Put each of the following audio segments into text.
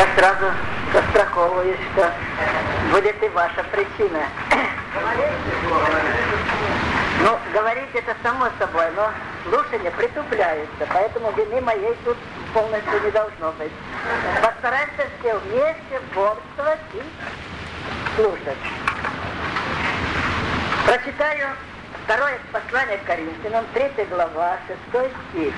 Я сразу застраховываюсь, что будет и ваша причина. Ну, говорить это само собой, но слушание притупляется, поэтому вины моей тут полностью не должно быть. Постараемся все вместе борствовать и слушать. Прочитаю второе послание к Коринфянам, 3 глава, 6 стих.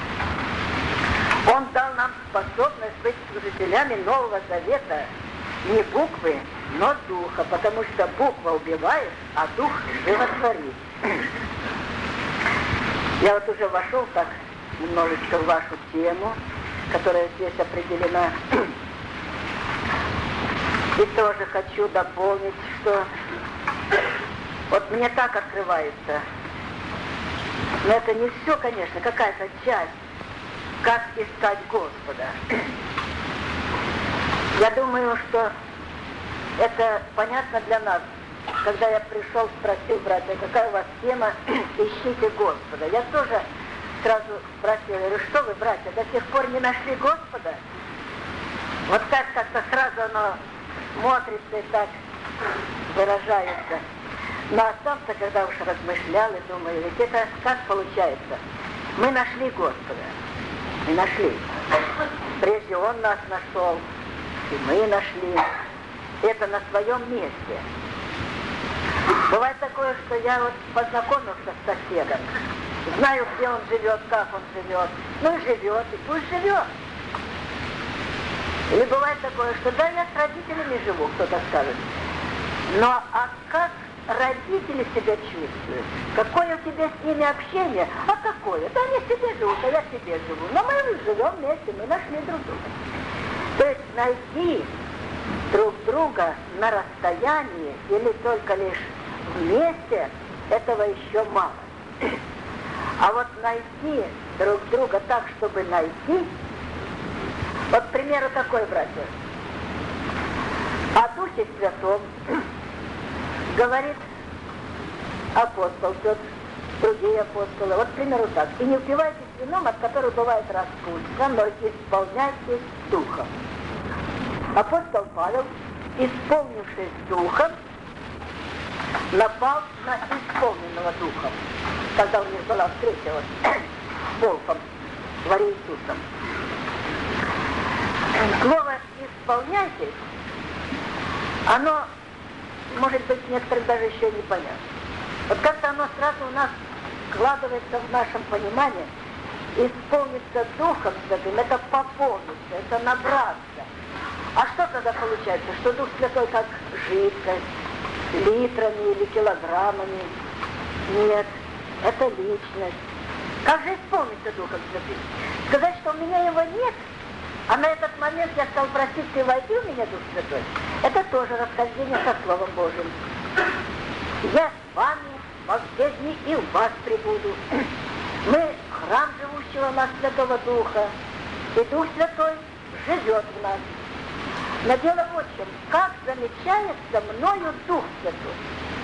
Он дал нам способность быть служителями Нового Завета не буквы, но духа, потому что буква убивает, а дух животворит. Я вот уже вошел так немножечко в вашу тему, которая здесь определена. И тоже хочу дополнить, что вот мне так открывается. Но это не все, конечно, какая-то часть. Как искать Господа. Я думаю, что это понятно для нас. Когда я пришел, спросил братья, какая у вас тема, ищите Господа. Я тоже сразу спросил, я говорю, что вы, братья, до сих пор не нашли Господа? Вот так как-то сразу оно смотрится и так выражается. Ну а сам-то, когда уж размышлял и думаю, ведь это как получается? Мы нашли Господа. Мы нашли. Прежде Он нас нашел, и мы нашли. Это на своем месте. Бывает такое, что я вот познакомился с соседом, знаю, где он живет, как он живет. Ну и живет, и пусть живет. Или бывает такое, что да, я с родителями живу, кто-то скажет. Но а как родители себя чувствуют? Какое у тебя с ними общение? А какое? Да они себе живут, а я себе живу. Но мы живем вместе, мы нашли друг друга. То есть найти друг друга на расстоянии или только лишь вместе, этого еще мало. А вот найти друг друга так, чтобы найти, вот, к примеру, такой, братья. О Духе Святом говорит апостол Петр, другие апостолы. Вот, к примеру, так. И не упивайтесь вином, от которого бывает распутство, но исполняйтесь Духом. Апостол Павел, исполнившись Духом, напал на исполненного Духом, когда у них была встреча вот, с Волком, дворе Иисусом. Слово «исполняйтесь», оно, может быть, некоторым даже еще не понятно. Вот как-то оно сразу у нас складывается в нашем понимании. Исполниться Духом Святым — это пополниться, это набраться. А что тогда получается? Что Дух Святой как жидкость, литрами или килограммами? Нет, это личность. Как же исполниться Духом Святым? Сказать, что у меня его нет, а на этот момент я стал просить, ты войди в меня, Дух Святой, это тоже расхождение со Словом Божьим. Я с вами во все дни и в вас пребуду. Мы храм живущего в нас Святого Духа, и Дух Святой живет в нас. Но дело вот в чем, как замечается мною Дух Святой.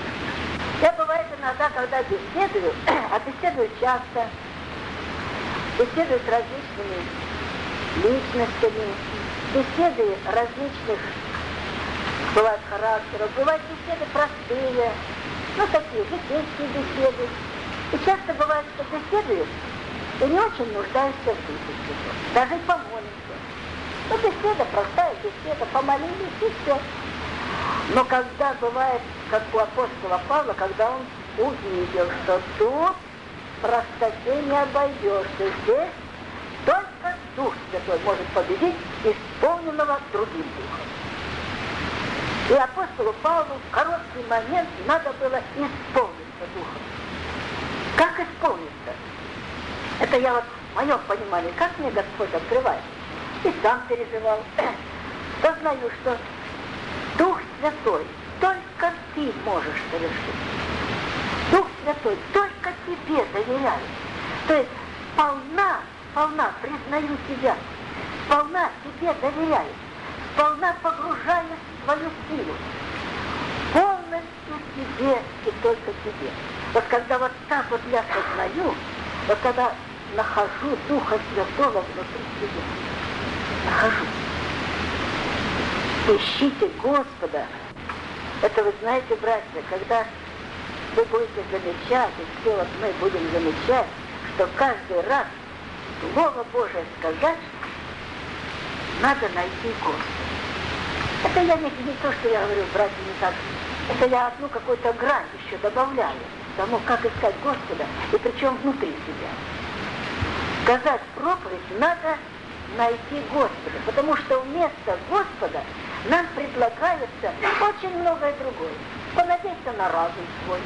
Я бывает иногда, когда беседую, а беседую часто, беседую с различными личностями, беседы различных, бывают характеров, бывают беседы простые, ну такие житейские беседы. И часто бывает, что беседуешь, и не очень нуждаешься в Духе Святом, даже и помолимся. Ну, беседа, простая беседа, помолились и все. Но когда бывает, как у апостола Павла, когда он увидел, что тут простоте не обойдешься, здесь только Дух Святой может победить исполненного другим Духом. И апостолу Павлу в короткий момент надо было исполниться Духом. Как исполниться? Это я вот в моем понимании, как мне Господь открывает. И сам переживал. Сознаю, что Дух Святой только ты можешь совершить. Дух Святой только тебе доверяет. То есть сполна признаю тебя, сполна тебе доверяю, сполна погружаюсь в твою силу. Полностью тебе и только тебе. Вот когда вот так вот я сознаю, вот когда нахожу Духа Святого внутри себя, нахожу. Ищите Господа. Это вы знаете, братья, когда вы будете замечать, и все вот мы будем замечать, что каждый раз Слово Божие сказать, надо найти Господа. Это я не то, что я говорю, братья, не так. Это я одну какую-то грань еще добавляю тому, как искать Господа, и причем внутри себя. Сказать проповедь надо найти Господа, потому что вместо Господа нам предлагается очень многое другое. Понадеяться на разум свой.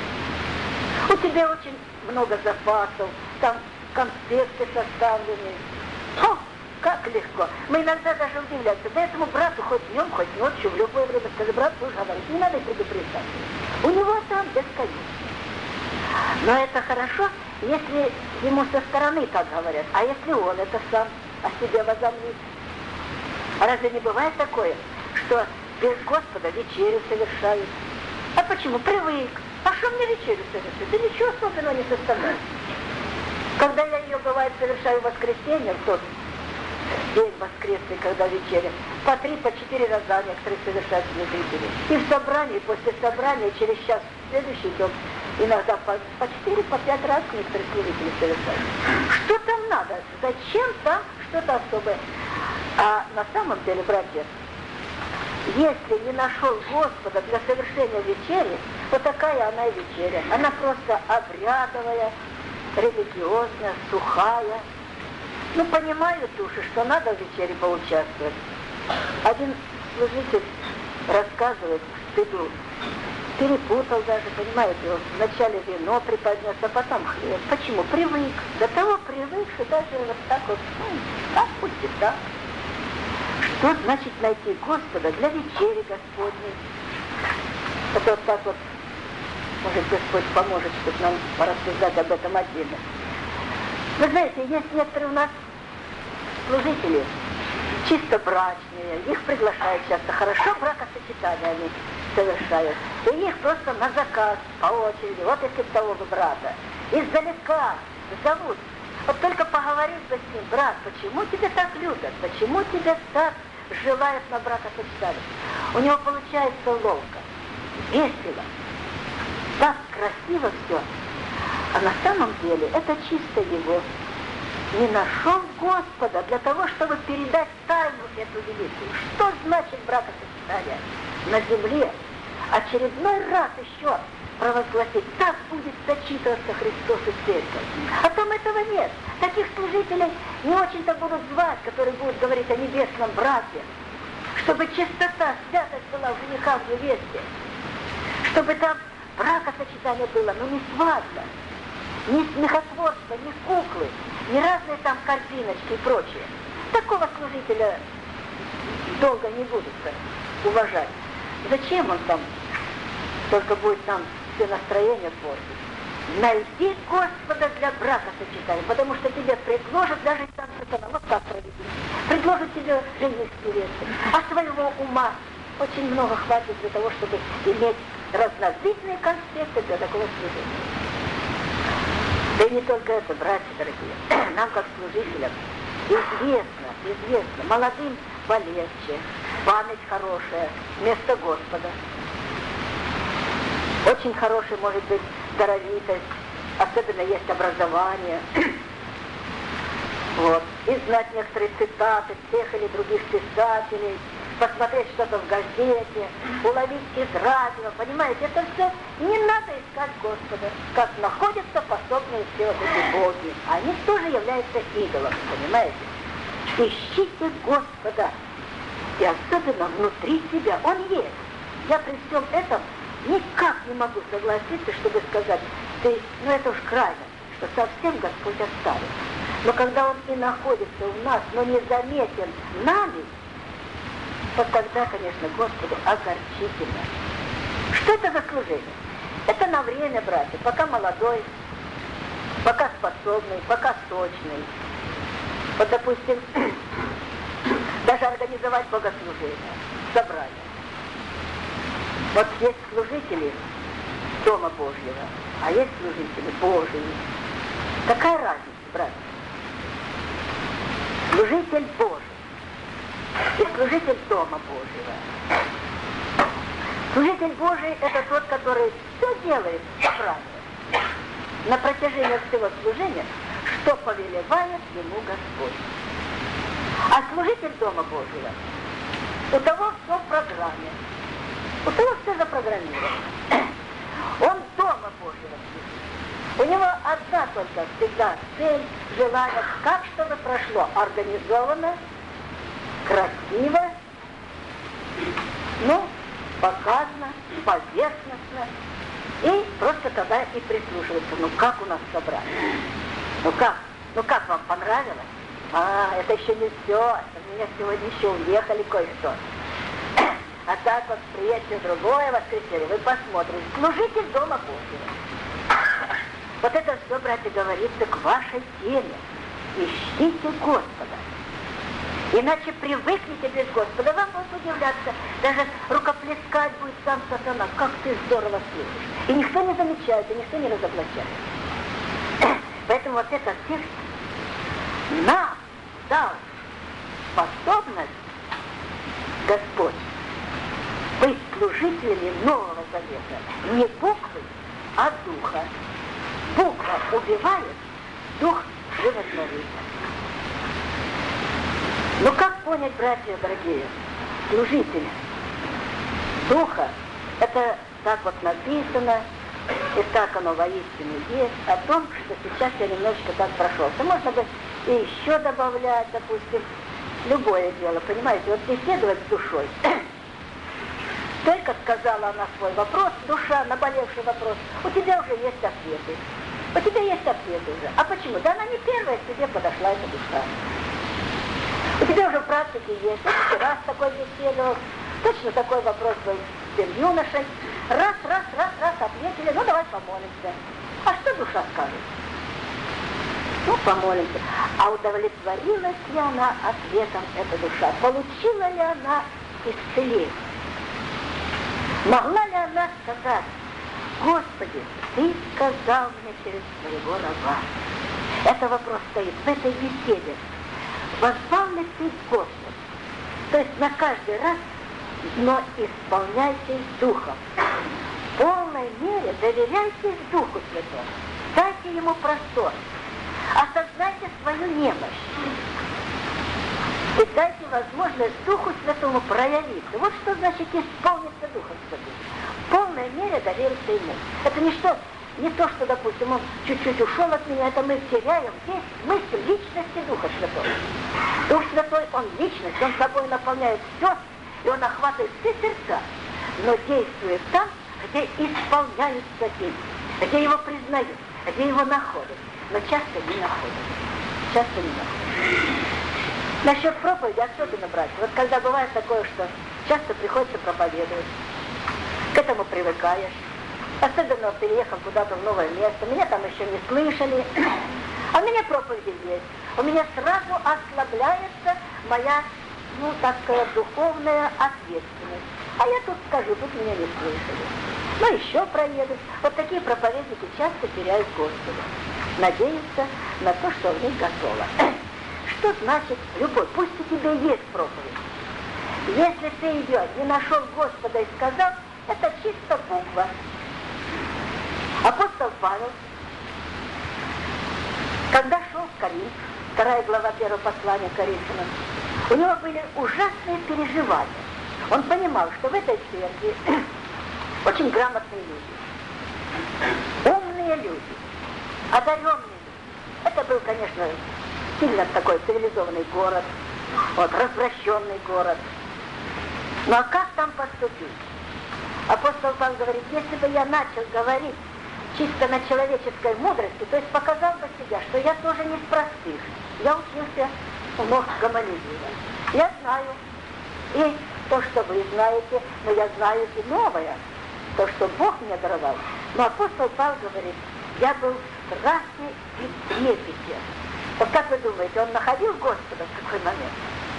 У тебя очень много запасов, там конспекты составлены. О, как легко. Мы иногда даже удивляемся. Да этому брату хоть днем, хоть ночью, в любое время, скажи, брат, будешь говорить, не надо предупреждать. У него там бесконечно. Но это хорошо, если ему со стороны так говорят, а если он это сам о себе возомнит. А разве не бывает такое, что без Господа вечерю совершают? А почему? Привык. А что мне вечерю совершить? Да ничего особенного не составляет. Когда я ее, бывает, совершаю в воскресенье, в тот день воскресный, когда вечеря, по 3, по 4 раза некоторые совершают внутрителей. И в собрании, после собрания, через час в следующий дом, иногда по 4, по 5 раз некоторые служители совершают. Что там надо? Зачем там что-то особое? А на самом деле, братья, если не нашел Господа для совершения вечери, вот такая она и вечеря. Она просто обрядовая, религиозная, сухая. Ну, понимают души, что надо в вечере поучаствовать. Один служитель рассказывает, стыду, перепутал даже, понимаете, вот вначале вино преподнес, а потом хлеб. Почему? Привык. До того привык, что даже вот так вот, так пусть и так. Что значит найти Господа для вечери Господней? Это вот так вот, может, Господь поможет, чтобы нам порассуждать об этом отдельно. Вы знаете, есть некоторые у нас служители, чисто брачные, их приглашают часто, хорошо бракосочетания они совершают. И их просто на заказ, по очереди, вот если того бы брата, издалека зовут. Вот только поговорить с ним, брат, почему тебя так любят, почему тебя так желают на бракосочетание? У него получается ловко, весело, так красиво все. А на самом деле это чисто его. Не нашел Господа для того, чтобы передать тайну эту великую. Что значит бракосочетание на земле? Очередной раз еще провозгласить, так будет зачитываться Христос и Церковь. А там этого нет. Таких служителей не очень-то будут звать, которые будут говорить о небесном браке. Чтобы чистота, святость была в женихах, в невесте. Чтобы там бракосочетание было, но не свадьба, не смехотворство, не куклы, не разные там корзиночки и прочее. Такого служителя долго не будут уважать. Зачем он там только будет там все настроение портить? Найди Господа для бракосочетания, потому что тебе предложат, даже и там сатана, вот как провести, предложат тебе жених с невестой, а своего ума очень много хватит для того, чтобы иметь разновидные конспекты для такого служения. Да и не только это, братья дорогие, нам как служителям известно, молодым полегче, память хорошая, вместо Господа. Очень хороший может быть даровитость, особенно есть образование. Вот. И знать некоторые цитаты тех или других писателей, посмотреть что-то в газете, уловить из радио, понимаете, это все не надо искать Господа, как находятся способные все вот эти боги. Они тоже являются идолами, понимаете? Ищите Господа, и особенно внутри себя, Он есть. Я при всем этом никак не могу согласиться, чтобы сказать, ну это уж крайне, что совсем Господь оставит. Но когда Он и находится у нас, но не заметен нами, вот тогда, конечно, Господу огорчительно. Что это за служение? Это на время, братья, пока молодой, пока способный, пока сочный. Вот, допустим, даже организовать богослужение, собрание. Вот есть служители Дома Божьего, а есть служители Божьи. Какая разница, братья? Служитель Божий и служитель Дома Божьего. Служитель Божий – это тот, который все делает правильно на протяжении всего служения, что повелевает ему Господь. А служитель Дома Божьего, у того все в программе, у того все запрограммировано. Он Дома Божьего служит. У него одна только всегда цель, желание, как чтобы прошло организованно, красиво, показано, поверхностно, и просто тогда и прислушиваться, как у нас собрание, как вам понравилось? Это еще не все, у меня сегодня еще уехали кое-что. А так вот приедете другое воскресенье, вы посмотрите, служитель Дома Божьего. Вот это все, братья, говорится к вашей теме. Ищите Господа. Иначе привыкните без Господа, вам будет удивляться, даже рукоплескать будет сам сатана, как ты здорово служишь. И никто не замечает, и никто не разоблачает. Поэтому вот этот текст нам дал способность Господь быть служителями Нового Завета. Не буквы, а духа. Буква убивает, дух животворит. Как понять, братья дорогие, служители духа, это так вот написано, и так оно воистину есть, о том, что сейчас я немножечко так прошелся. Можно бы и еще добавлять, допустим, любое дело, понимаете, вот беседовать с душой. Только сказала она свой вопрос, душа, наболевший вопрос, у тебя уже есть ответы. У тебя есть ответы уже. А почему? Да она не первая к тебе подошла, эта душа. У тебя уже в практике есть. Вот раз такой беседовал, точно такой вопрос был с тем юношей. Раз, ответили, давай помолимся. А что душа скажет? Помолимся. А удовлетворилась ли она ответом эта душа? Получила ли она исцеление? Могла ли она сказать: Господи, Ты сказал мне через своего раба? Это вопрос стоит в этой беседе. Воззвал ли ты к Господу? То есть на каждый раз, но исполняйтесь Духом. В полной мере доверяйтесь Духу Святому. Дайте Ему простор. Осознайте свою немощь. И дайте возможность Духу Святому проявиться. Вот что значит исполниться Духом Святым. В полной мере довериться Ему. Это не то, что, допустим, он чуть-чуть ушел от меня, это мы теряем здесь мысль личности Духа Святого. Дух Святой, Он личность, Он собой наполняет все, и Он охватывает все сердца, но действует там, где исполняются им, где Его признают, где Его находят, но часто не находят. Насчет проповеди особенно, братья, вот когда бывает такое, что часто приходится проповедовать, к этому привыкаешь. Особенно переехал куда-то в новое место, меня там еще не слышали, а у меня проповеди есть. У меня сразу ослабляется моя, так сказать, духовная ответственность. А я тут скажу, тут меня не слышали. Еще проедут. Вот такие проповедники часто теряют Господа. Надеются на то, что в них готово. Что значит любовь? Пусть у тебя есть проповедь. Если ты ее не нашел Господа и сказал, это чисто буква. Апостол Павел, когда шел в Коринф, 2 глава 1 послания Коринфянам, у него были ужасные переживания. Он понимал, что в этой церкви очень грамотные люди, умные люди, одаренные люди. Это был, конечно, сильно такой цивилизованный город, развращенный город. Ну а как там поступить? Апостол Павел говорит, если бы я начал говорить чисто на человеческой мудрости, то есть показал бы себя, что я тоже не из простых. Я учился у Гамалиила. Я знаю и то, что вы знаете, но я знаю и новое, то, что Бог мне даровал. Но апостол Павел говорит, я был в страхе и трепете. Вот как вы думаете, он находил Господа в такой момент?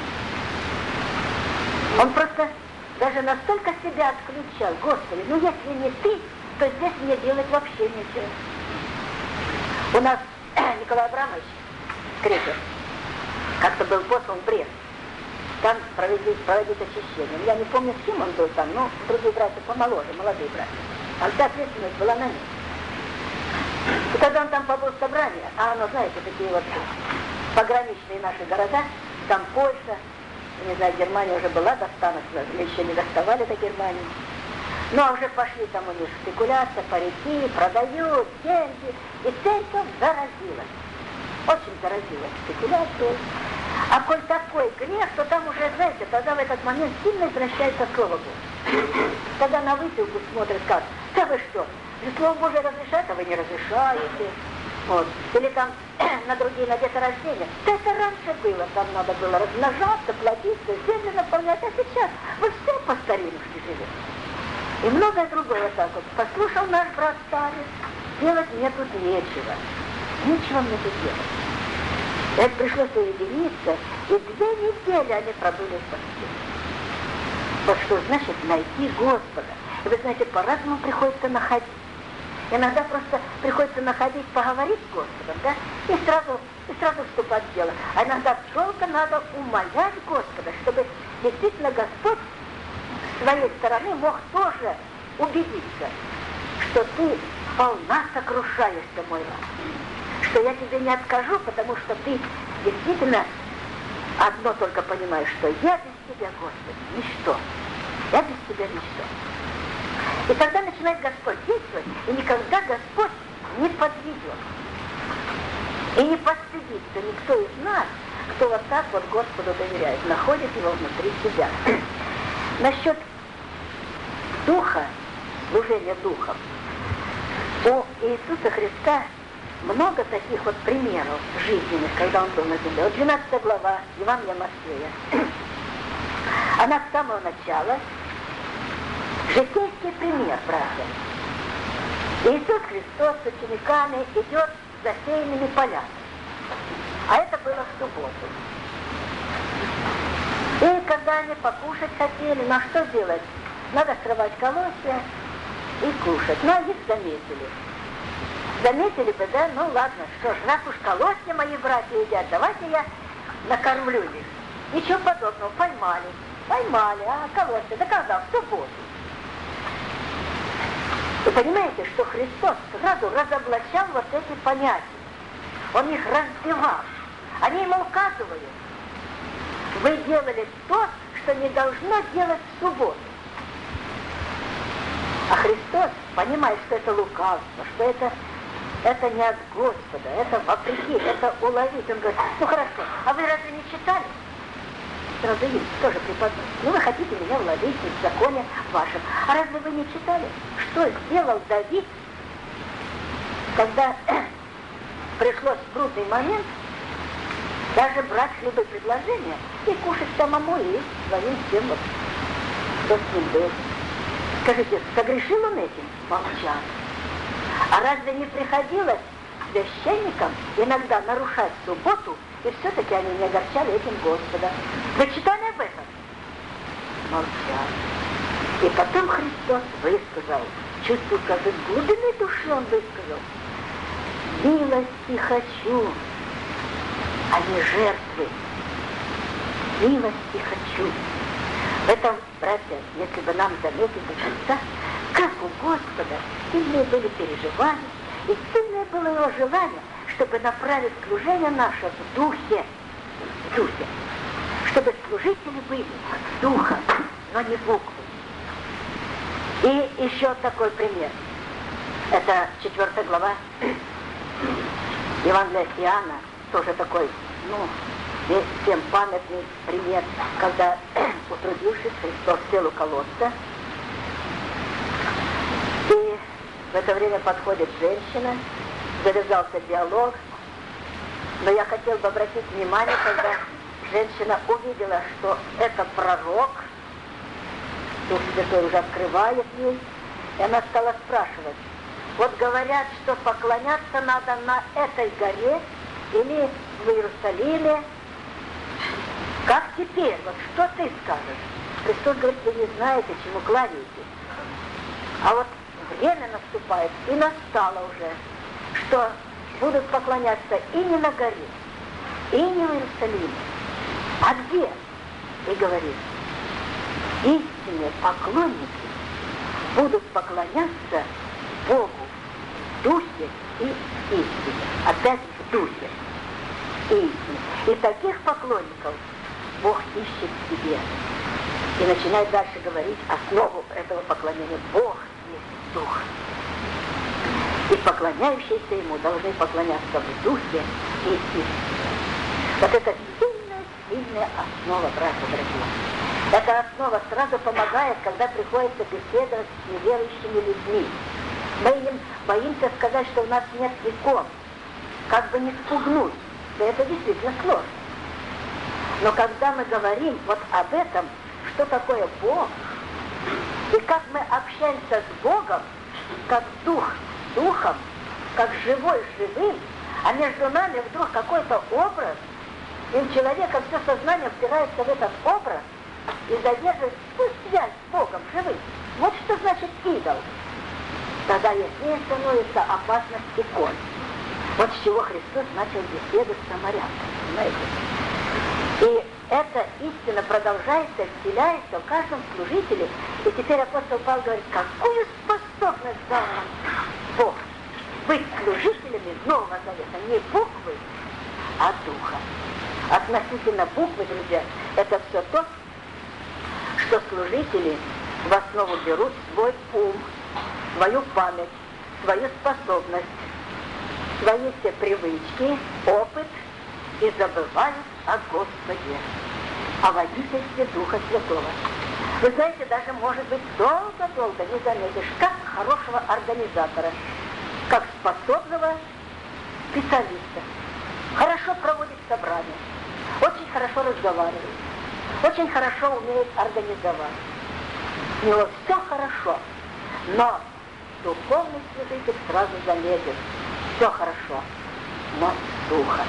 Он просто даже настолько себя отключал. Господи, если не ты, то здесь мне делать вообще нечего. У нас Николай Абрамович Крекер как-то был послан в Брест. там проводить очищение. Я не помню, с кем он был там, но другие братья помоложе, молодые братья. А вся ответственность была на нем. И когда он там побыл в собрании, а оно, знаете, такие вот пограничные наши города, там Польша, не знаю, Германия уже была достанок, или еще не доставали до Германии. Ну, а уже пошли там у них спекуляция, парики, продают, деньги. И церковь заразилась. Очень заразилась спекуляцией. А коль такой грех, то там уже, знаете, тогда в этот момент сильно извращается Слово Божие. Тогда на выпилку смотрят как. Да вы что? Слово Божие разрешает, а вы не разрешаете. Вот. Или там на другие, на деторождения. Да это раньше было, там надо было размножаться, плодиться, землю наполнять. А сейчас вы все по старинности живете. И многое другое так вот. Послушал наш брат старец, делать мне тут нечего. Нечего мне тут делать. Это пришлось уединиться, и 2 недели они пробыли в постели. Вот что значит найти Господа. И вы знаете, по-разному приходится находить. Иногда просто приходится находить, поговорить с Господом, да, и сразу вступать в дело. А иногда долго надо умолять Господа, чтобы действительно Господь с своей стороны мог тоже убедиться, что ты полна сокрушаешься, мой раб, что я тебе не откажу, потому что ты действительно одно только понимаешь, что я без тебя, Господи, ничто. Я без тебя ничто. И тогда начинает Господь действовать, и никогда Господь не подведет. И не постыдится никто из нас, кто вот так вот Господу доверяет, находит его внутри себя. Насчет духа, служения духом, у Иисуса Христа много таких вот примеров жизненных, когда он был на земле. Вот 12 глава Евангелия Матфея. Она с самого начала житейский пример, братья. Иисус Христос с учениками идет засеянными полями. А это было в субботу. И когда они покушать хотели, ну что делать? Надо срывать колосья и кушать. Но их заметили. Заметили бы, да? Ну ладно, что ж, раз уж колосья мои братья едят, давайте я накормлю их. Ничего подобного, поймали, а колосья, да когда? В субботу. Вы понимаете, что Христос сразу разоблачал вот эти понятия. Он их разбивал. Они ему указывают. Вы делали то, что не должно делать в субботу. А Христос понимает, что это лукавство, что это не от Господа, это вопреки, это уловить. Он говорит, ну хорошо, а вы разве не читали? Сразу им тоже преподносит. Ну вы хотите меня уловить в законе вашем. А разве вы не читали, что сделал Давид, когда пришлось в трудный момент даже брать любые предложения и кушать самому и своим всем, вот, кто с ним был. Скажите, согрешил он этим? Молчал. А разве не приходилось священникам иногда нарушать субботу, и все-таки они не огорчали этим Господа? Вы читали об этом? Молчал. И потом Христос высказал, чувствую, как из глубины души он высказал: милости хочу, а не жертвы. Милости хочу. В этом, братья, если бы нам заметить до конца, как у Господа сильные были переживания, и сильное было его желание, чтобы направить служение наше в духе. В духе. Чтобы служители были духом, но не буквой. И еще такой пример. Это 4 глава Евангелия от Иоанна, тоже такой, всем памятный пример, когда, утрудившись, Христос сел у колодца, и в это время подходит женщина, завязался диалог, но я хотел бы обратить внимание, когда женщина увидела, что это пророк, Дух Святой уже открывает ей, и она стала спрашивать: вот говорят, что поклоняться надо на этой горе или в Иерусалиме. Как теперь? Вот что ты скажешь? Христос говорит, вы не знаете, чему кланяетесь. А вот время наступает, и настало уже, что будут поклоняться и не на горе, и не в Иерусалиме. А где? и говорит: истинные поклонники будут поклоняться Богу в духе и истине. Опять в духе и истине. И таких поклонников Бог ищет в себе. И начинает дальше говорить основу этого поклонения. Бог есть Дух. И поклоняющиеся Ему должны поклоняться в духе и истине. Вот это сильная основа, братья дорогие. Эта основа сразу помогает, когда приходится беседовать с неверующими людьми. Мы им боимся сказать, что у нас нет икон, как бы не спугнуть. Да это действительно сложно. Но когда мы говорим вот об этом, что такое Бог, и как мы общаемся с Богом, как дух с духом, как живой с живым, а между нами вдруг какой-то образ, и у человека все сознание впирается в этот образ и задерживает связь с Богом живым. Вот что значит идол. Тогда яснее становится опасность икон. Вот с чего Христос начал беседу с самарянкой. Понимаете? И эта истина продолжается, вселяется в каждом служителе. И теперь апостол Павел говорит, какую способность дал нам Бог быть служителями Нового Завета. Не буквы, а духа. Относительно буквы, друзья, это все то, что служители в основу берут свой ум, свою память, свою способность, свои все привычки, опыт и забывают о Господе, о водительстве Духа Святого. Вы знаете, даже, может быть, долго-долго не заметишь, как хорошего организатора, как способного специалиста. Хорошо проводит собрания, очень хорошо разговаривает, очень хорошо умеет организовать. У него все хорошо, но духовный служитель сразу заметит, все хорошо, но духа.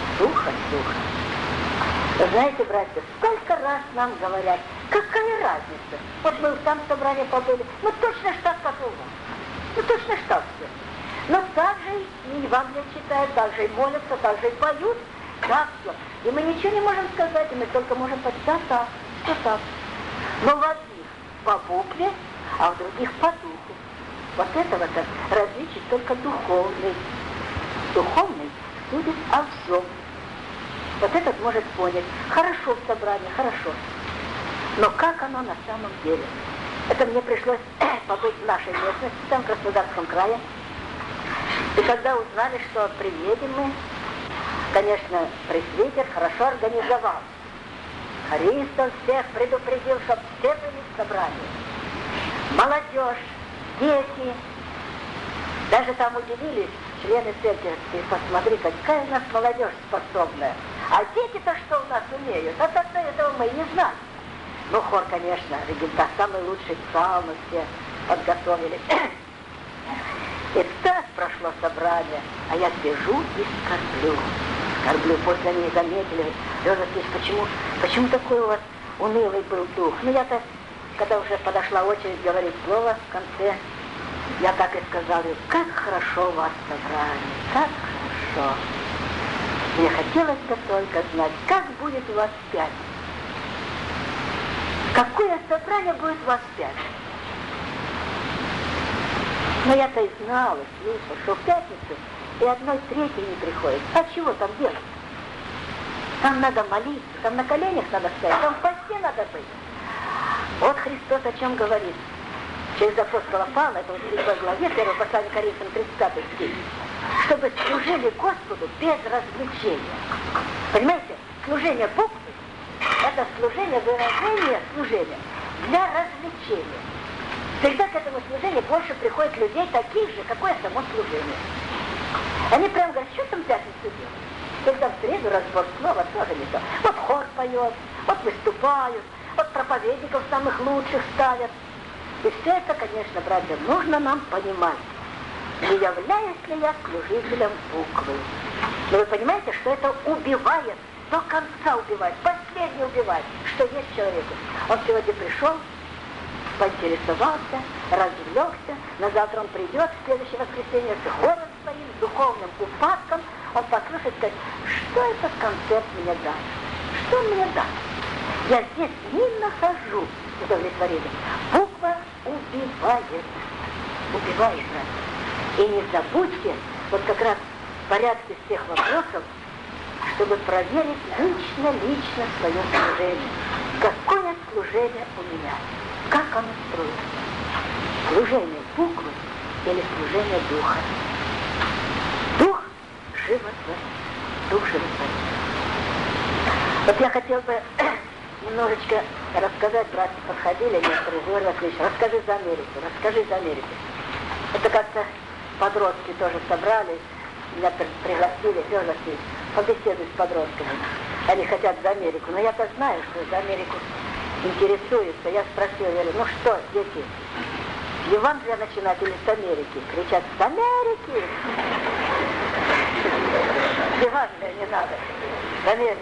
Знаете, братья, сколько раз нам говорят, какая разница? Вот мы там в собрании побыли, ну точно ж так, как у вас. Ну точно ж так все. Но так же и Евангелие читают, так же и молятся, так же и поют, так все. И мы ничего не можем сказать, и мы только можем почитать так, что так. Но в одних по букве, а в других по духу. Вот этого-то различить только духовный. Духовный судит о всем. Вот этот может понять, хорошо в собрании, хорошо. Но как оно на самом деле? Это мне пришлось побыть в нашей местности, там в Краснодарском крае. И когда узнали, что приедем мы, конечно, пресвитер хорошо организовал. Христос всех предупредил, чтобы все были в собрании. Молодежь, дети. Даже там удивились члены церкви, и посмотри, какая у нас молодежь способная. А дети-то что у нас умеют? А тогда этого мы и не знали. Ну, хор, конечно, ребята, самый лучший псалмы все подготовили. И так прошло собрание, а я сижу и скорблю. После они заметили, Лёша Ильич, почему такой у вас унылый был дух? Ну, я-то, когда уже подошла очередь говорить слово в конце, я так и сказал, как хорошо у вас собрание, как хорошо. Мне хотелось бы только знать, как будет у вас в пятницу. Какое собрание будет у вас в пятницу? Но я-то и знал, и слышал, что в пятницу и 1/3 не приходит. А чего там делать? Там надо молиться, там на коленях надо стоять, там в посте надо быть. Вот Христос о чем говорит. Через апостола Павла, это вот в 3 главе, 1 послание Коринфянам, 35 стих, чтобы служили Господу без развлечения. Понимаете? Служение Богу – это служение, выражение служения для развлечения. Всегда к этому служению больше приходит людей таких же, какое само служение. Они прям говорят, что там в пятницу делают? Когда в среду разбор слова тоже не то. Вот хор поет, вот выступают, вот проповедников самых лучших ставят. И все это, конечно, братья, нужно нам понимать. Не являюсь ли я служителем буквы? Но вы понимаете, что это убивает, до конца убивает, последний убивает, что есть человеку. Он сегодня пришел, поинтересовался, развлекся, на завтра он придет в следующее воскресенье с хором своим, с духовным упадком, он послушает, скажет, что этот концерт мне даст, что он мне даст. Я здесь не нахожу удовлетворения. Буква убивает. Убивает нас. И не забудьте, вот как раз в порядке всех вопросов, чтобы проверить лично свое служение. Какое служение у меня? Как оно строится? Служение буквы или служение духа? Дух животворит. Дух животворит. Вот я хотел бы немножечко рассказать, братья подходили, некоторые говорят, отлично, расскажи за Америку. Это как-то подростки тоже собрались, меня пригласили, побеседовать с подростками. Они хотят за Америку, но я-то знаю, что за Америку интересуются. Я спросил, говорю, ну что, дети, с Евангелия начинать или с Америки? Кричат, с Америки! С Евангелия не надо, с Америки.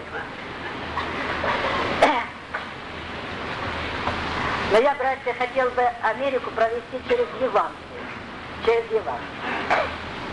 Но я, братья, хотел бы Америку провести через Евангелие. Через Евангелие.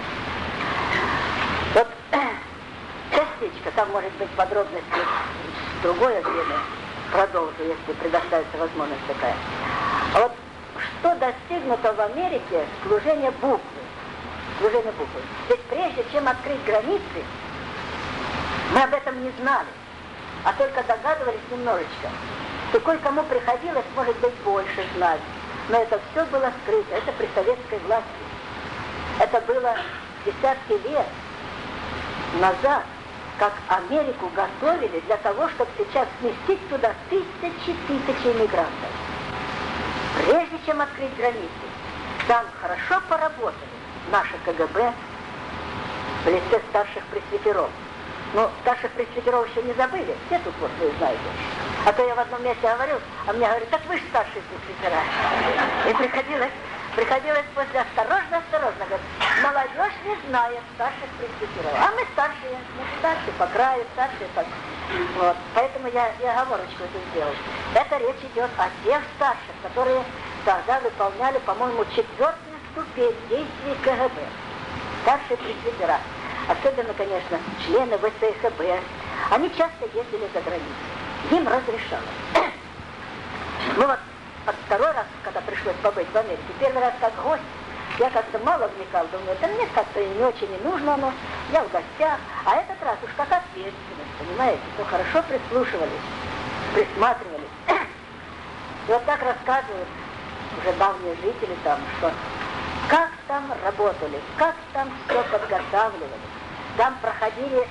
Вот частичка, там может быть подробности в другое время, продолжу, если предоставится возможность такая. А вот что достигнуто в Америке служение буквы. Служение буквы. Ведь прежде чем открыть границы, мы об этом не знали, а только догадывались немножечко. И кое-кому приходилось, может быть, больше знать. Но это все было скрыто, это при советской власти. Это было десятки лет назад, как Америку готовили для того, чтобы сейчас сместить туда тысячи иммигрантов. Прежде чем открыть границы, там хорошо поработали наши КГБ в лице старших пресвитеров. Но старших пресвитеров еще не забыли, все тут вот вы знаете. А то я в одном месте говорил, а мне говорят, так вы же старшие пресвитера. И приходилось после осторожно, говорит, молодежь не знает старших пресвитеров. А мы старшие по краю, старшие по... Вот. Поэтому я оговорочку эту сделал. Это речь идет о тех старших, которые тогда выполняли, по-моему, 4-ю ступень действий КГБ. Старшие пресвитера. Особенно, конечно, члены ВСХБ. Они часто ездили за границу. Им разрешалось. Ну вот, под второй раз, когда пришлось побыть в Америке, первый раз как гость, я как-то мало вникал, думаю, да мне как-то и не очень не нужно оно, я в гостях, а этот раз уж как ответственность, понимаете, то хорошо прислушивались, присматривались. И вот так рассказывают уже давние жители там, что как там работали, как там все подготавливали, там проходили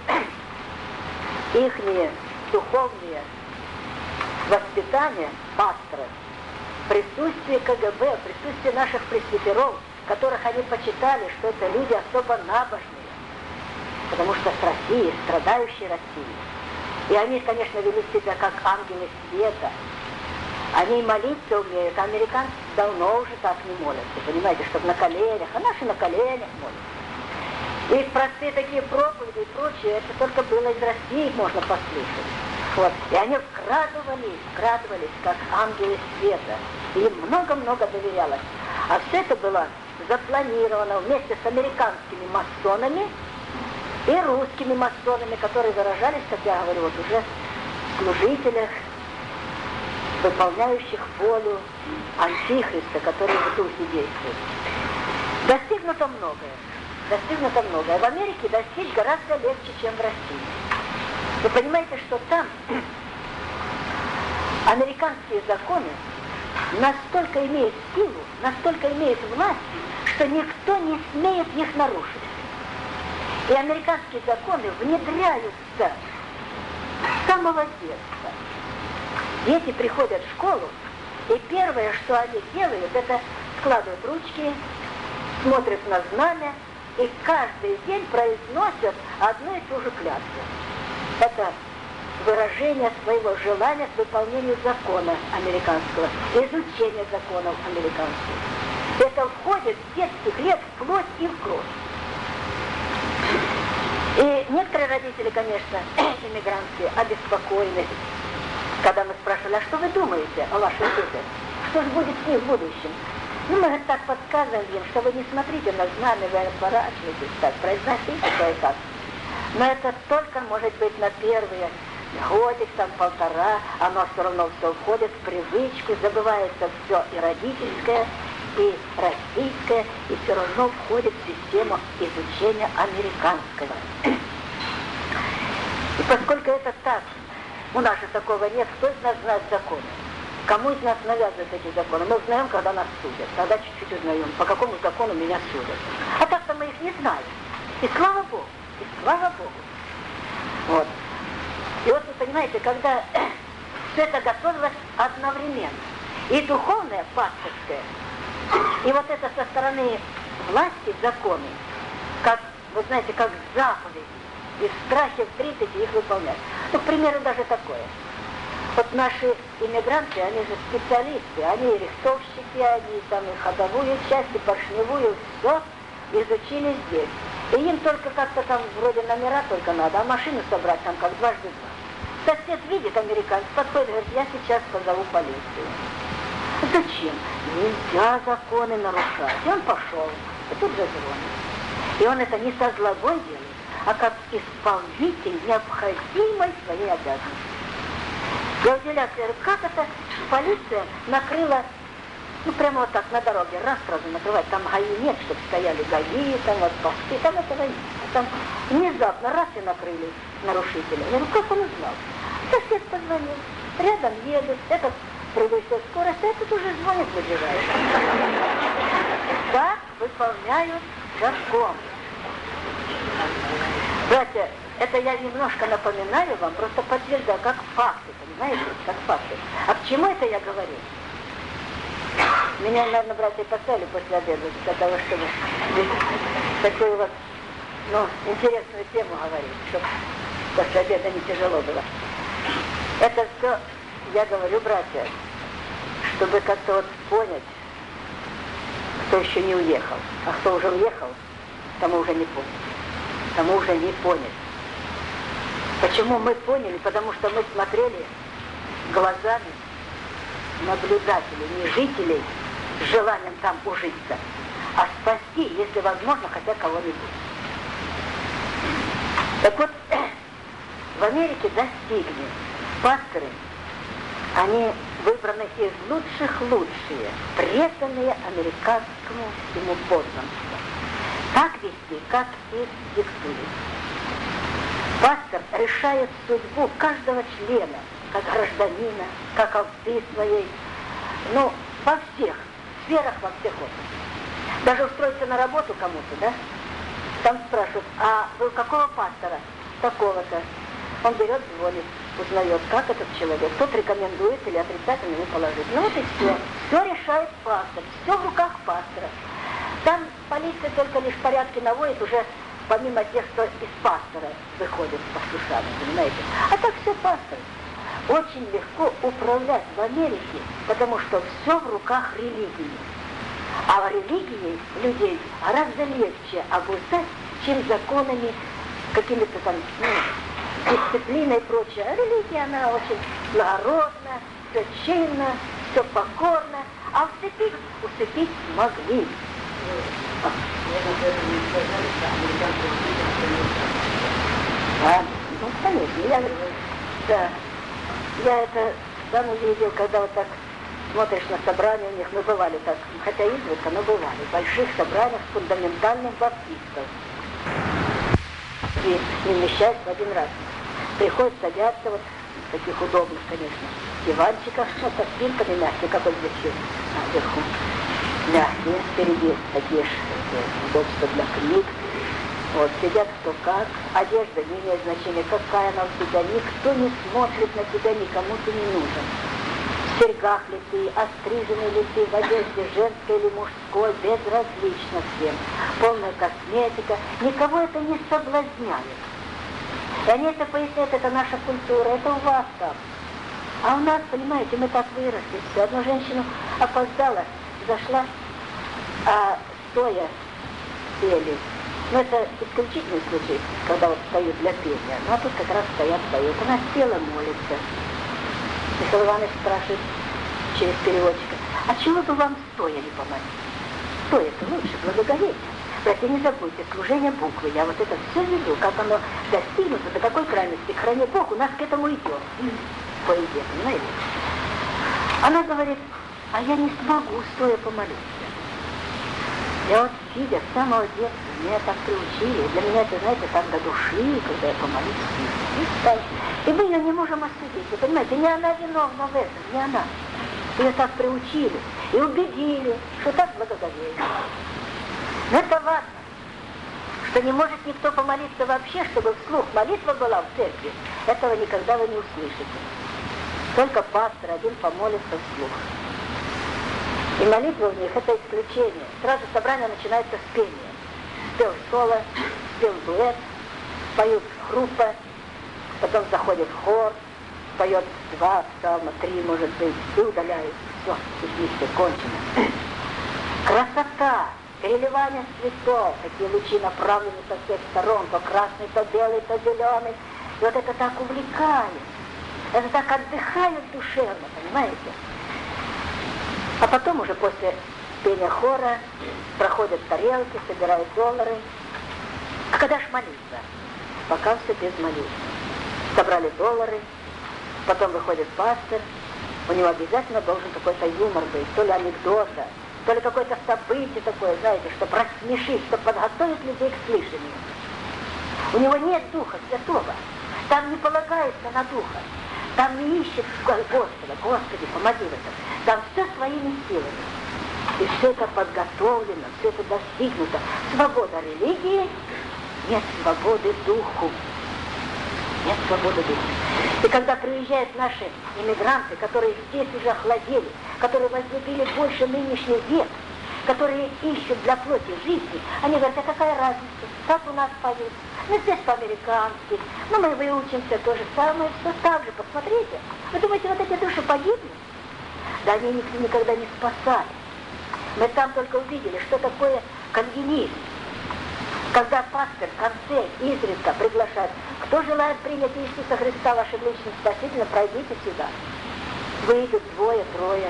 ихние духовные воспитания пасторов, присутствие КГБ, присутствие наших пресвитеров, которых они почитали, что это люди особо набожные, потому что с Россией, страдающей Россией. И они, конечно, вели себя как ангелы света. Они молиться умеют, а американцы давно уже так не молятся, понимаете, чтобы на коленях, а наши на коленях молятся. И простые такие проповеди и прочее, это только было из России, их можно послушать. Вот. И они вкрадывались, как ангелы света. И им много-много доверялось. А все это было запланировано вместе с американскими масонами и русскими масонами, которые выражались, как я говорю, вот уже в служителях, выполняющих волю Антихриста, который в духе действует. Достигнуто многое. В Америке достичь гораздо легче, чем в России. Вы понимаете, что там американские законы настолько имеют силу, настолько имеют власть, что никто не смеет их нарушить. И американские законы внедряются с самого детства. Дети приходят в школу, и первое, что они делают, это складывают ручки, смотрят на знамя, и каждый день произносят одну и ту же клятву. Это выражение своего желания к выполнению закона американского, изучения законов американских. Это входит с детских лет в плоть и в кровь. И некоторые родители, конечно, иммигрантские, обеспокоены, когда мы спрашивали, а что вы думаете о ваших детях? Что же будет с ним в будущем? Ну, мы так подсказываем им, что вы не смотрите на знамя, вы отворачиваетесь, так, произносите кое-как. Но это только может быть на первые годик, там полтора, оно все равно все входит в привычку, забывается все и родительское, и российское, и все равно входит в систему изучения американского. И поскольку это так, у нас же такого нет, кто из нас знает законы? Кому из нас навязывают эти законы? Мы узнаем, когда нас судят. Тогда чуть-чуть узнаем, по какому закону меня судят. А так-то мы их не знаем. И слава Богу, и слава Богу. Вот. И вот вы понимаете, когда все это готовилось одновременно, и духовное, пасторское, и вот это со стороны власти законы, как, вы знаете, как заповеди, и в страхе встретить их выполнять. Ну, к примеру, даже такое. Вот наши иммигранты, они же специалисты, они и рихтовщики, они там и ходовую часть, и поршневую, все изучили здесь. И им только как-то там вроде номера только надо, а машину собрать там как дважды два. Сосед видит, американец подходит, говорит, я сейчас позову полицию. Зачем? Нельзя законы нарушать. И он пошел, и тут же звонит. И он это не со злобой делает, а как исполнитель необходимой своей обязанности. Я удивляюсь, говорю, как это полиция накрыла, ну прямо вот так на дороге, раз сразу накрывать, там ГАИ нет, чтобы стояли ГАИ, там вот посты, там этого нет. Там внезапно раз и накрыли нарушителя. Я говорю, как он узнал? Сосед позвонил, рядом едут, этот превысил скорость, а этот уже звонит, выбирает. Так выполняют закон. Братья, это я немножко напоминаю вам, просто подтверждаю, как факты, понимаете, как факты. А к чему это я говорю? Меня, наверное, братья поставили после обеда для того, чтобы такую вот, ну, интересную тему говорить, чтобы после обеда не тяжело было. Это все, я говорю, братья, чтобы как-то вот понять, кто еще не уехал, а кто уже уехал, тому уже не понять. Тому уже не понять. Почему мы поняли? Потому что мы смотрели глазами наблюдателей, не жителей с желанием там ужиться, а спасти, если возможно, хотя кого-нибудь. Так вот, в Америке достигли пасторы, они выбраны из лучших лучшие, преданные американскому всему подданству. Так вести, как их диктует. Пастор решает судьбу каждого члена, как гражданина, как овцы своей, ну, во всех сферах, во всех областях. Даже устроиться на работу кому-то, да? Там спрашивают, а вы какого пастора? Такого-то. Он берет, звонит, узнает, как этот человек. Тот рекомендует или отрицательно, или положительно. Ну вот и все. Все решает пастор. Все в руках пастора. Там полиция только лишь порядки наводит уже помимо тех, кто из пастора выходит по слушанию, понимаете? А так все пастор. Очень легко управлять в Америке, потому что все в руках религии. А в религии людей гораздо легче обуздать, чем законами, какими-то там, ну, дисциплиной и прочее. А религия, она очень благородна, все чинно, все покорно, а усыпить смогли. Ну, конечно, я это сам увидел, когда вот так смотришь на собрания у них, мы бывали так, хотя изредка, но бывали, в больших собраниях фундаментальных баптистов. И не вмещаясь в один раз. Приходят, садятся, вот в таких удобных, конечно, диванчиках, ну, со спинками мягкие, как вот здесь наверху. Мягкие, впереди такие же удобства для книг. Вот, сидят кто как, одежда не имеет значения, какая она у тебя, никто не смотрит на тебя, никому ты не нужен. В серьгах ли ты, остриженный ли ты, в одежде женской или мужской, безразлично всем. Полная косметика, никого это не соблазняет. И они это поясняют, это наша культура, это у вас там. А у нас, понимаете, мы так выросли, все. Одну женщину опоздала, зашла, а стоя пели. Но это исключительный случай, когда вот встают для пения. Ну а тут как раз стоят. Она села, молится. Михаил Иванович спрашивает через переводчика, а чего бы вам стоя не помолиться? Стоя-то лучше, благоговейно. Кстати, не забудьте, служение буквы. Я вот это все веду, как оно достигнуто, до какой крайности. Храни Бог, у нас к этому идет. По идее, понимаете? Она говорит, а я не смогу стоя помолиться. Я вот, сидя с самого детства, меня так приучили. Для меня это, знаете, так до души, когда я помолюсь. И мы ее не можем осудить. Вы понимаете, не она виновна в этом, не она. Ее так приучили и убедили, что так благоговейно. Но это важно, что не может никто помолиться вообще, чтобы вслух молитва была в церкви. Этого никогда вы не услышите. Только пастор один помолится вслух. И молитва у них — это исключение. Сразу собрание начинается с пения. Спел соло, спел дуэт, поют группа, потом заходит в хор, поет 2 псалма, 3, может быть, и удаляют. Все, песничка кончено. Красота, переливание цветов, такие лучи направлены со всех сторон, то красный, то белый, то зеленый. И вот это так увлекает, это так отдыхает душевно, понимаете? А потом уже после пения хора проходят тарелки, собирают доллары. А когда ж молиться? Пока все без молитвы. Собрали доллары, потом выходит пастор, у него обязательно должен какой-то юмор быть, то ли анекдота, то ли какое-то событие такое, знаете, чтобы рассмешить, чтобы подготовить людей к слышанию. У него нет Духа Святого, там не полагается на Духа, там не ищет Господа, Господи, помоги в этом, там все своими силами. И все это подготовлено, все это достигнуто. Свобода религии, нет свободы духу. Нет свободы духа. И когда приезжают наши иммигранты, которые здесь уже охладели, которые возлюбили больше нынешний век, которые ищут для плоти жизни, они говорят, а какая разница, как у нас поют? Ну, здесь по-американски, ну, мы выучимся то же самое, все так же, посмотрите. Вы думаете, вот эти души погибнут? Да они никогда не спасали. Мы там только увидели, что такое кальвинизм. Когда пастор в конце изредка приглашает, кто желает принять Иисуса Христа вашим личным спасителем, пройдите сюда. Выйдут 2-3.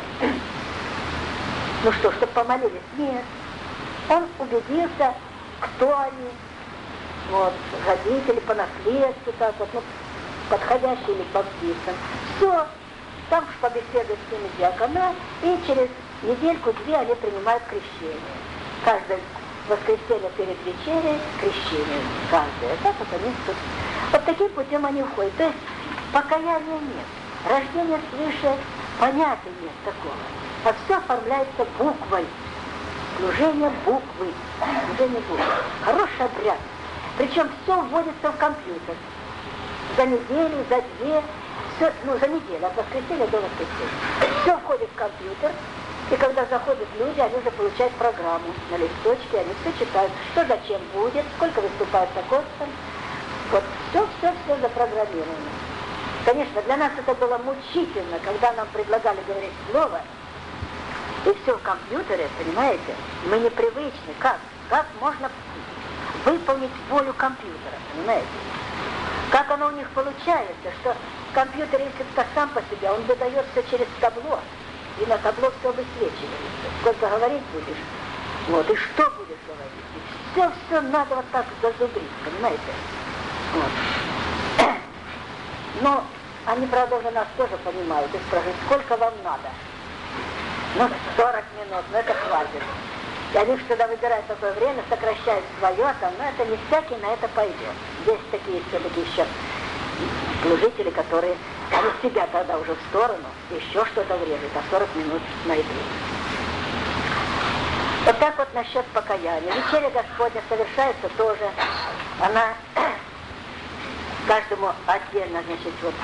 Ну что, чтобы помолились? Нет. Он убедился, кто они. Вот, родители по наследству, так вот, ну, подходящие ли к баптистам. Все. Там же побеседуют с ними диакона, и через недельку-две они принимают крещение. Каждое воскресенье перед вечерей крещение. Каждое. Так вот они тут. Вот таким путем они уходят. То есть покаяния нет. Рождения свыше понятия нет такого. А все оформляется буквой. Служение буквы. Служение буквы. Хороший обряд. Причем все вводится в компьютер. За неделю, за 2, все, ну за неделю, от воскресенья до воскресенья. Все входит в компьютер. И когда заходят люди, они уже получают программу на листочке, они все читают, что зачем будет, сколько выступает такой-то. Вот все запрограммировано. Конечно, для нас это было мучительно, когда нам предлагали говорить слово, и все в компьютере, понимаете? Мы непривычны. Как можно выполнить волю компьютера, понимаете? Как оно у них получается, что компьютер, если бы сам по себе, он выдает все через табло, и на табло все высвечивается. Сколько говорить будешь, вот, и что будешь говорить. И все надо вот так зазубрить, понимаете? Вот. Но они, правда, уже нас тоже понимают и спрашивают, сколько вам надо? Ну, 40 минут, но это хватит. И они всегда выбирают такое время, сокращают свое, там, но это не всякий на это пойдет. Есть такие все-таки еще служители, которые, они себя тогда уже в сторону, еще что-то врежут, а 40 минут найдут. Вот так вот насчет покаяния. Вечеря Господня совершается тоже, она каждому отдельно, значит, вот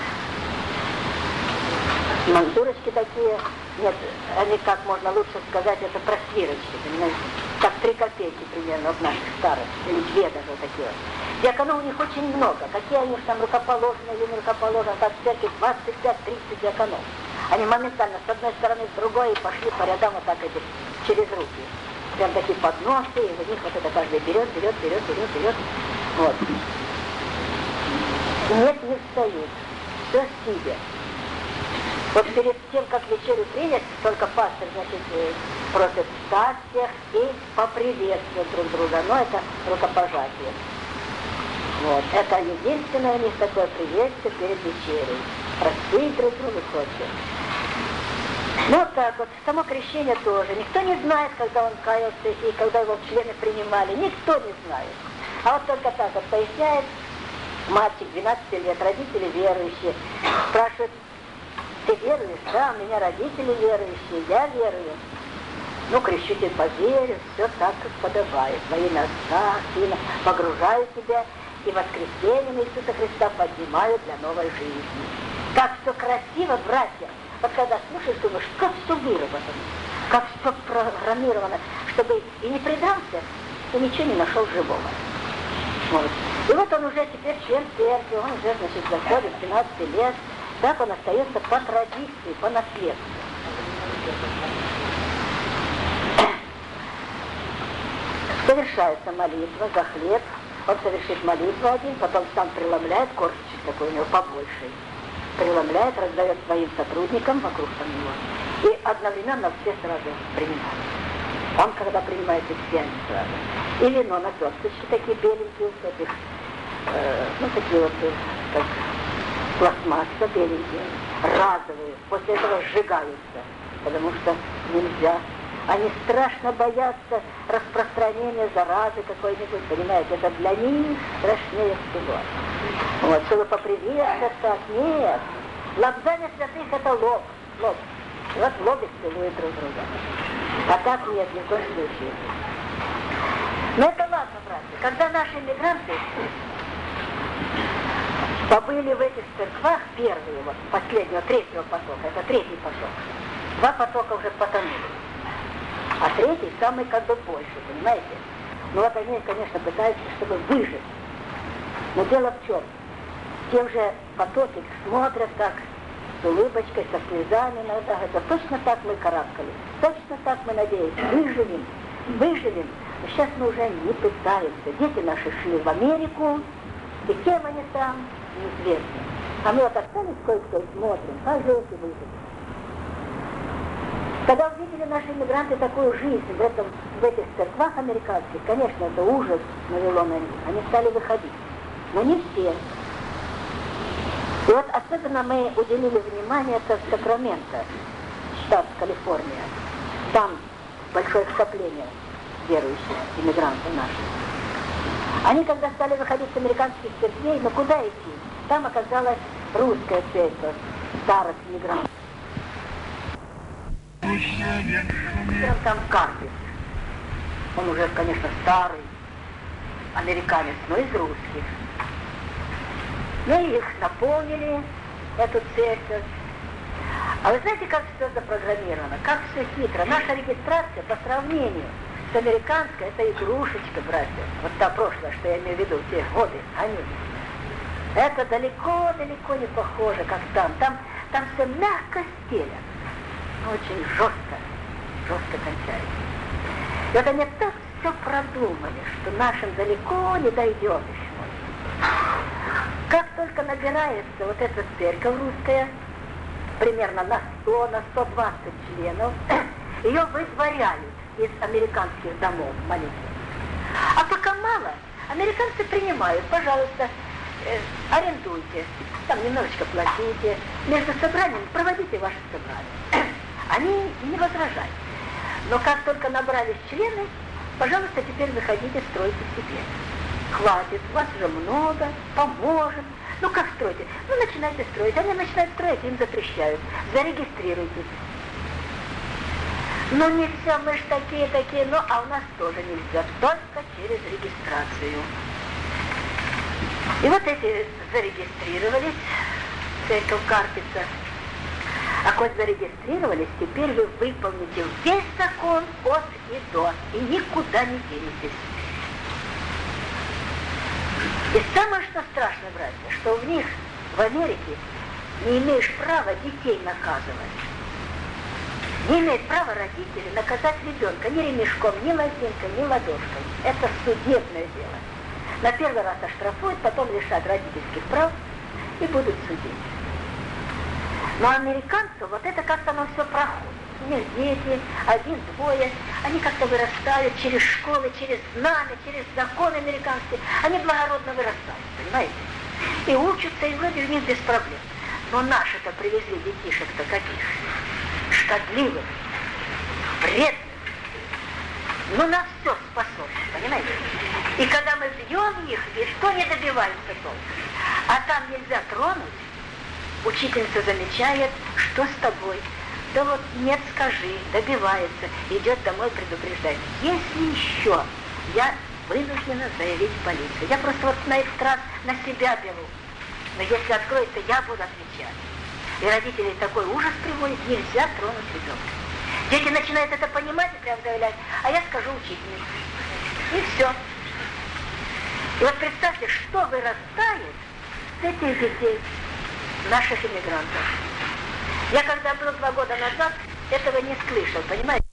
мандурочки такие, нет, они, как можно лучше сказать, это просвирочки, понимаете, как 3 копейки примерно от наших старых, или 2 даже вот такие. Диаконов у них очень много, какие они там рукоположные или не рукоположные, так в церкви 25-30 диаконов. Они моментально с одной стороны с другой и пошли по рядам вот так эти, через руки. Прям такие подносы, и у них вот это каждый берет. Вот. Нет, не встают. Все сидя. Вот перед тем, как вечерю принять, только пастор, значит, просит встать всех и поприветствовать друг друга. Но это рукопожатие. Вот. Это единственное у них такое приветствие перед вечерей. Простить друг друга хочет. Ну вот так вот, само крещение тоже. Никто не знает, когда он каялся и когда его члены принимали. Никто не знает. А вот только так вот поясняет мальчик 12 лет, родители верующие. Спрашивают: ты веруешь? Да, у меня родители верующие, я верую. Ну, крещу тебя, поверю, все так, как подобает. Во имя Отца, Сына, погружаю тебя и воскресением Иисуса Христа поднимаю для новой жизни. Как все красиво, братья. Вот когда слушаешь, думаешь, как все выработано, как все программировано, чтобы и не предался, и ничего не нашел живого. Вот. И вот он уже теперь член церкви, он уже, значит, заходит 12 лет, так он остается по традиции, по наследству. Совершается молитва за хлеб, он совершит молитву один, потом сам преломляет, корчик такой у него побольше, преломляет, раздает своим сотрудникам вокруг него. И одновременно все сразу принимают. Он, когда принимает, и все они сразу. И вино на косточки такие беленькие, таких, ну такие вот, как пластмасса беленькие, разовые. После этого сжигаются, потому что нельзя. Они страшно боятся распространения заразы какой-нибудь, понимаете, это для них страшнее всего. Вот, чтобы поприветствовать так, нет. Лобзание святых — это лоб. И вот в лобик целуют друг друга. А так нет, ни в коем случае. Но это ладно, братья. Когда наши мигранты побыли в этих церквах, первые, вот, последнего, третьего потока, это третий поток. 2 потока уже потонули. А третий самый как бы больше, понимаете? Ну вот они, конечно, пытаются, чтобы выжить. Но дело в чем? Те уже потоки смотрят так, с улыбочкой, со слезами, иногда говорят: точно так мы карабкали, точно так мы, надеюсь, выживем. Но сейчас мы уже не пытаемся. Дети наши шли в Америку, и кем они там, неизвестно. А мы вот остались кое-кто и смотрим, как же эти выжили. Когда увидели наши иммигранты такую жизнь в этих церквах американских, конечно, это ужас навело на них. Они стали выходить. Но не все. И вот особенно мы уделили внимание это в Сакраменто, штат Калифорния. Там большое скопление верующих иммигрантов наших. Они, когда стали выходить с американских церквей, ну куда идти? Там оказалась русская церковь старых иммигрантов. Там Карпис. Он уже, конечно, старый американец, но из русских. Ну и их наполнили, эту церковь. А вы знаете, как все запрограммировано, как все хитро. Наша регистрация по сравнению с американской — это игрушечка, братья. Вот та прошлая, что я имею в виду, те годы, они. Это далеко-далеко не похоже, как там. Там все мягко стелят. Очень жестко кончается. И вот они так все продумали, что нашим далеко не дойдет еще. Как только набирается вот эта церковь русская, примерно на 100, на 120 членов, ее выдворяют из американских домов молитвы. А пока мало, американцы принимают: пожалуйста, арендуйте, там немножечко платите, между собраниями проводите ваши собрания. Они не возражают. Но как только набрались члены, пожалуйста, теперь заходите, стройте себе. Хватит, вас уже много, поможем. Ну как стройте? Ну начинайте строить. Они начинают строить, им запрещают. Зарегистрируйтесь. Ну нельзя, мы ж такие, ну а у нас тоже нельзя, только через регистрацию. И вот эти зарегистрировались, церковь Карпица. А коль зарегистрировались, теперь вы выполните весь закон от и до, и никуда не денетесь. И самое, что страшно, братья, что в них, в Америке, не имеешь права детей наказывать. Не имеет права родители наказать ребенка ни ремешком, ни лозинкой, ни ладошкой. Это судебное дело. На первый раз оштрафуют, потом лишат родительских прав и будут судить. Но американцу вот это как-то оно все проходит. У них дети, один, двое, они как-то вырастают через школы, через знамя, через законы американские. Они благородно вырастают, понимаете? И учатся, и вроде у них без проблем. Но наши-то привезли детишек-то каких? Шкодливых, вредных. Ну, на все способны, понимаете? И когда мы бьем их, и что не добиваемся толком? А там нельзя тронуть. Учительница замечает, что с тобой. Да вот нет, скажи, добивается, идет домой, предупреждает. Если еще я вынуждена заявить в полицию. Я просто вот на этот раз на себя беру. Но если откроется, я буду отвечать. И родителей такой ужас приводит, нельзя тронуть ребенка. Дети начинают это понимать и прям заявлять, а я скажу учительнице. И все. И вот представьте, что вырастает с этих детей, наших иммигрантов. Я когда был 2 года назад, этого не слышал, понимаете?